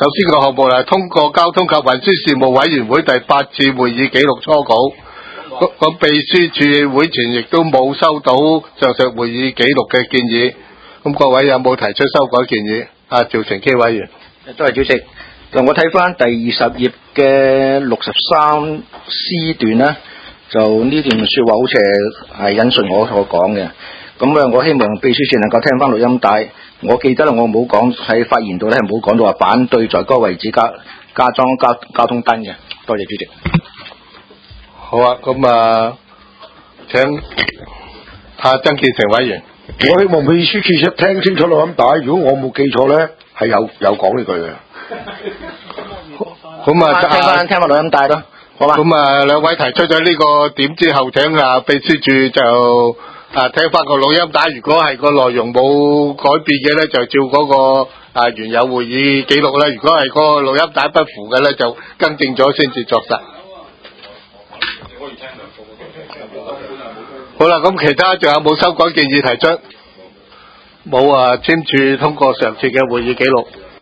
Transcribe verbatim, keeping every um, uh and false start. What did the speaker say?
首先個項目係通過交通及運輸事務委員會第八次會議記錄初稿。咁咁秘書處會前亦都冇收到上述會議記錄嘅建議。咁各位有冇提出修改建議？啊，趙成基委員。 多謝主席。嗱，我睇翻第二十頁嘅六十三 C 段咧，就呢段説話好似係引述我所講嘅。咁啊，我希望秘書處能夠聽翻錄音帶。我記得咧，我冇講喺發言度咧，冇講到話反對在嗰個位置加加裝交交通燈嘅。多謝主席。 好啊，咁啊，請阿曾建成委員。 我希望秘書處聽清楚錄音帶。如果我冇記錯咧，係有有講呢句嘅。 咁啊， 聽翻聽翻錄音帶咯，好嘛？ 咁啊，兩位提出咗呢個點之後，請啊秘書處就啊聽翻個錄音帶。如果係個內容冇改變嘅咧，就照嗰個啊原有會議記錄啦。如果係個錄音帶不符嘅咧，就更正咗先至作實。好啦，咁其他仲有冇修改建議提出？冇啊，簽署通過上次嘅會議記錄。